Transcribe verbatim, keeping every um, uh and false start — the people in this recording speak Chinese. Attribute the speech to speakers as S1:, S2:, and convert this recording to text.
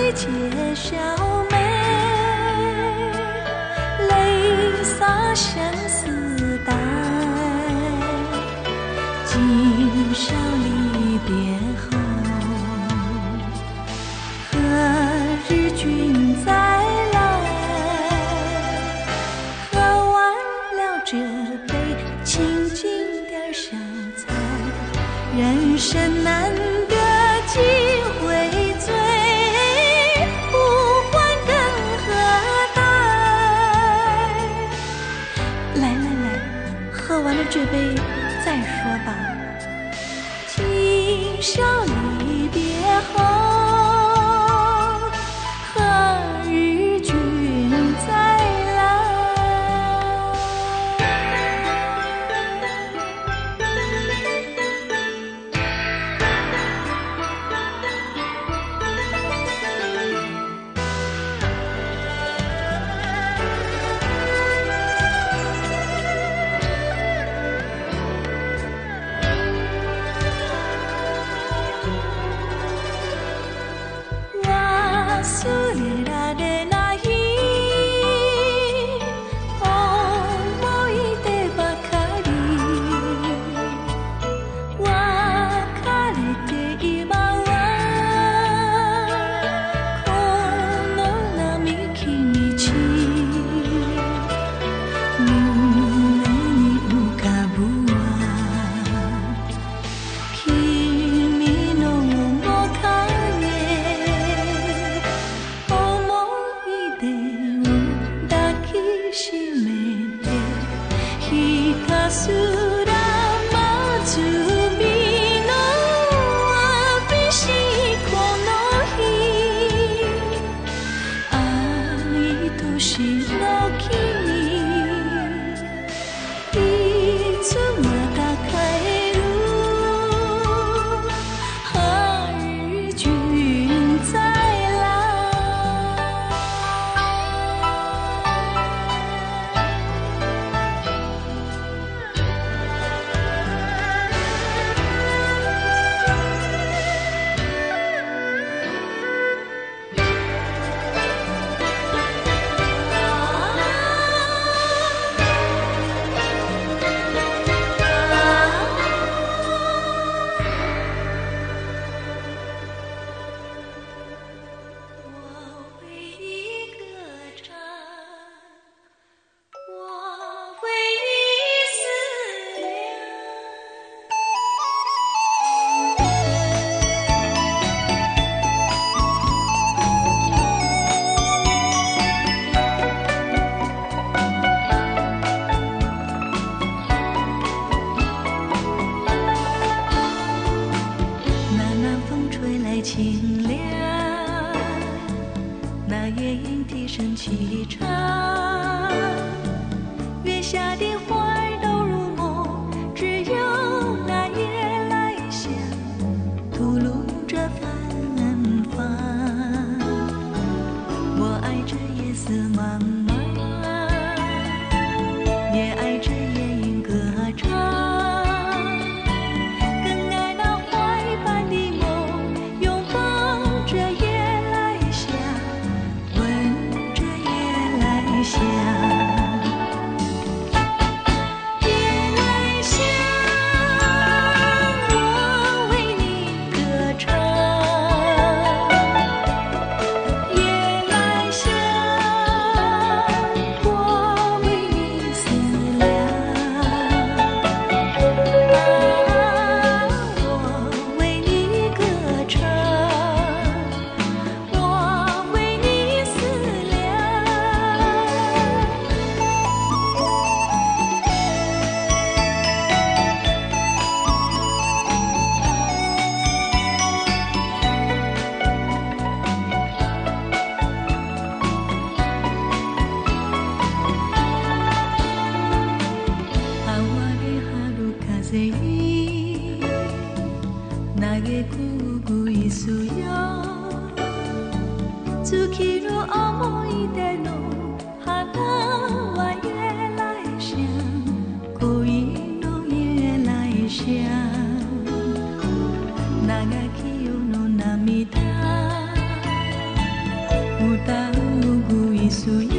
S1: 揭晓眉，泪洒生死带，今宵离别后，何日君再来？喝完了这杯，清静点烧菜，人生难得几回醉，不欢更何待？来来来，喝完了这杯再说吧。今宵离别后，何日君再来？忘れられない思い出ばかり、別れて今はこの並木道、胸に浮かぶは君の面影、しめてひたすら待つ身の寂しいこの日、愛しの君、いつまた帰る？何日君再来？清凉，那夜莺啼声齐唱，月下的花儿都入梦，只有那夜来香吐露着芬芳。我爱这夜色茫茫，也爱这夜莺歌唱。 到无故一诉一